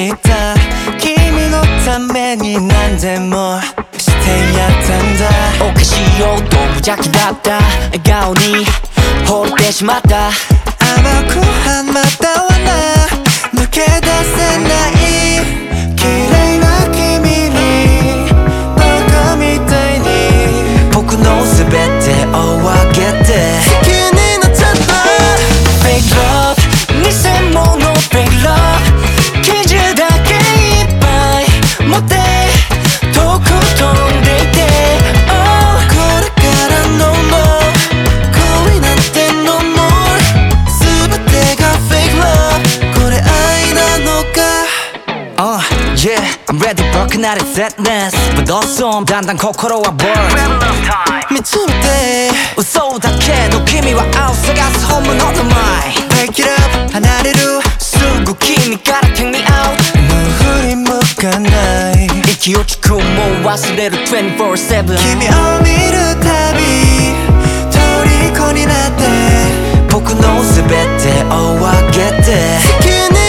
した君のために何でもしてやったんだ。 おかしいよと無邪気だった笑顔に惚れてしまった。 甘く花だわな抜け出せない綺麗な君にバカみたいに僕の全てを分けて好きになっちゃった。 Fake love 偽物 Fake love 記事だけいっぱい持って遠く飛んでいて、 これからのも恋なんて No more 全てが Fake love これ愛なのか。 Yeah, I'm ready for 그날의 sadness But alsoだんだん心は burn 見つめて嘘だけど君は青探す本物の前 Break it up 離れるすぐ君から take me out もう振り向かない息落ちくも忘れる 24/7 君を見るたび虜になって僕の全てを分けて好きに